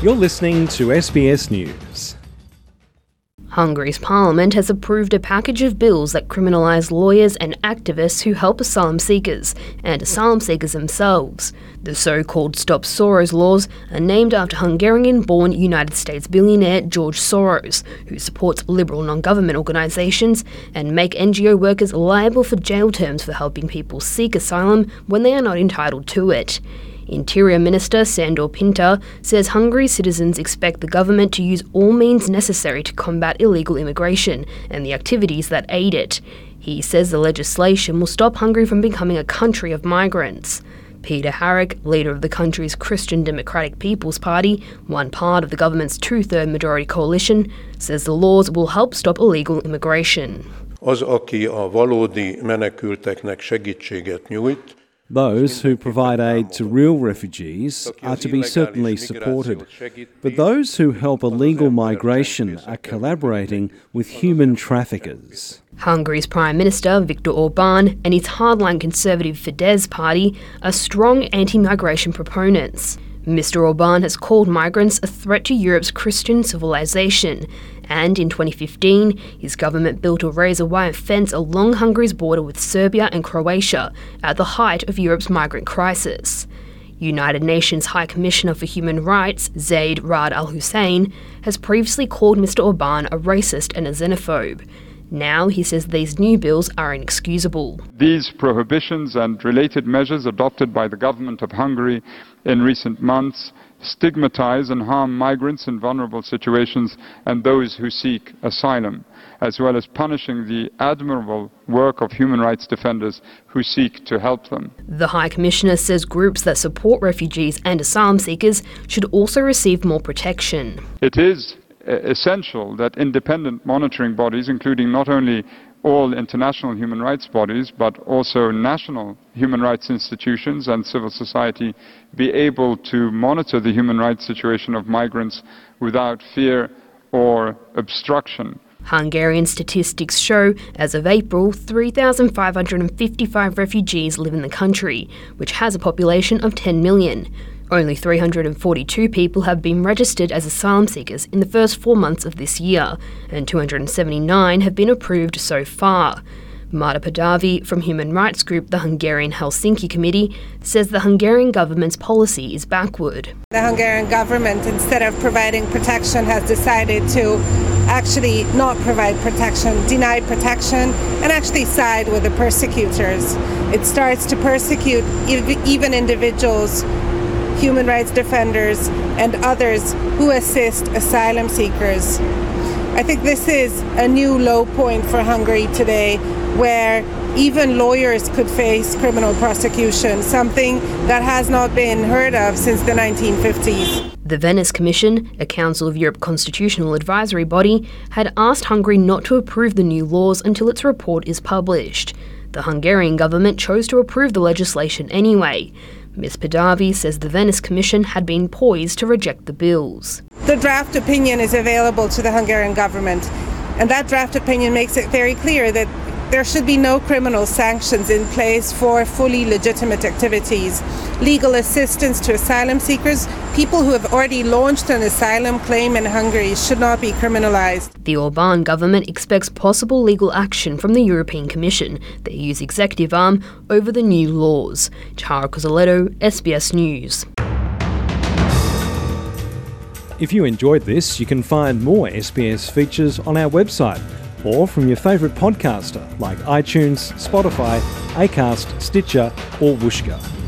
You're listening to SBS News. Hungary's parliament has approved a package of bills that criminalise lawyers and activists who help asylum seekers and asylum seekers themselves. The so-called Stop Soros laws are named after Hungarian-born United States billionaire George Soros, who supports liberal non-government organisations and make NGO workers liable for jail terms for helping people seek asylum when they are not entitled to it. Interior Minister Sandor Pinta says Hungary's citizens expect the government to use all means necessary to combat illegal immigration and the activities that aid it. He says the legislation will stop Hungary from becoming a country of migrants. Peter Harrick, leader of the country's Christian Democratic People's Party, one part of the government's two-third majority coalition, says the laws will help stop illegal immigration. Az, aki a valódi menekülteknek segítséget nyújt, Those who provide aid to real refugees are to be certainly supported, but those who help illegal migration are collaborating with human traffickers. Hungary's Prime Minister Viktor Orbán and his hardline conservative Fidesz party are strong anti-migration proponents. Mr. Orbán has called migrants a threat to Europe's Christian civilization, and in 2015, his government built a razor-wire fence along Hungary's border with Serbia and Croatia at the height of Europe's migrant crisis. United Nations High Commissioner for Human Rights, Zaid Ra'ad Al Hussein, has previously called Mr. Orbán a racist and a xenophobe. Now he says these new bills are inexcusable. These prohibitions and related measures adopted by the government of Hungary in recent months stigmatise and harm migrants in vulnerable situations and those who seek asylum, as well as punishing the admirable work of human rights defenders who seek to help them. The High Commissioner says groups that support refugees and asylum seekers should also receive more protection. It is essential that independent monitoring bodies, including not only all international human rights bodies, but also national human rights institutions and civil society, be able to monitor the human rights situation of migrants without fear or obstruction. Hungarian statistics show, as of April, 3,555 refugees live in the country, which has a population of 10 million. Only 342 people have been registered as asylum seekers in the first 4 months of this year, and 279 have been approved so far. Marta Padavi from human rights group the Hungarian Helsinki Committee says the Hungarian government's policy is backward. The Hungarian government, instead of providing protection, has decided to actually not provide protection, deny protection, and actually side with the persecutors. It starts to persecute even individuals, human rights defenders, and others who assist asylum seekers. I think this is a new low point for Hungary today, where even lawyers could face criminal prosecution, something that has not been heard of since the 1950s. The Venice Commission, a Council of Europe constitutional advisory body, had asked Hungary not to approve the new laws until its report is published. The Hungarian government chose to approve the legislation anyway. Ms. Padavi says the Venice Commission had been poised to reject the bills. The draft opinion is available to the Hungarian government, and that draft opinion makes it very clear that there should be no criminal sanctions in place for fully legitimate activities. Legal assistance to asylum seekers, people who have already launched an asylum claim in Hungary, should not be criminalized. The Orbán government expects possible legal action from the European Commission, their EU's executive arm, over the new laws. Tara Cozzoletto, SBS News. If you enjoyed this, you can find more SBS features on our website or from your favourite podcaster like iTunes, Spotify, Acast, Stitcher or Whooshkaa.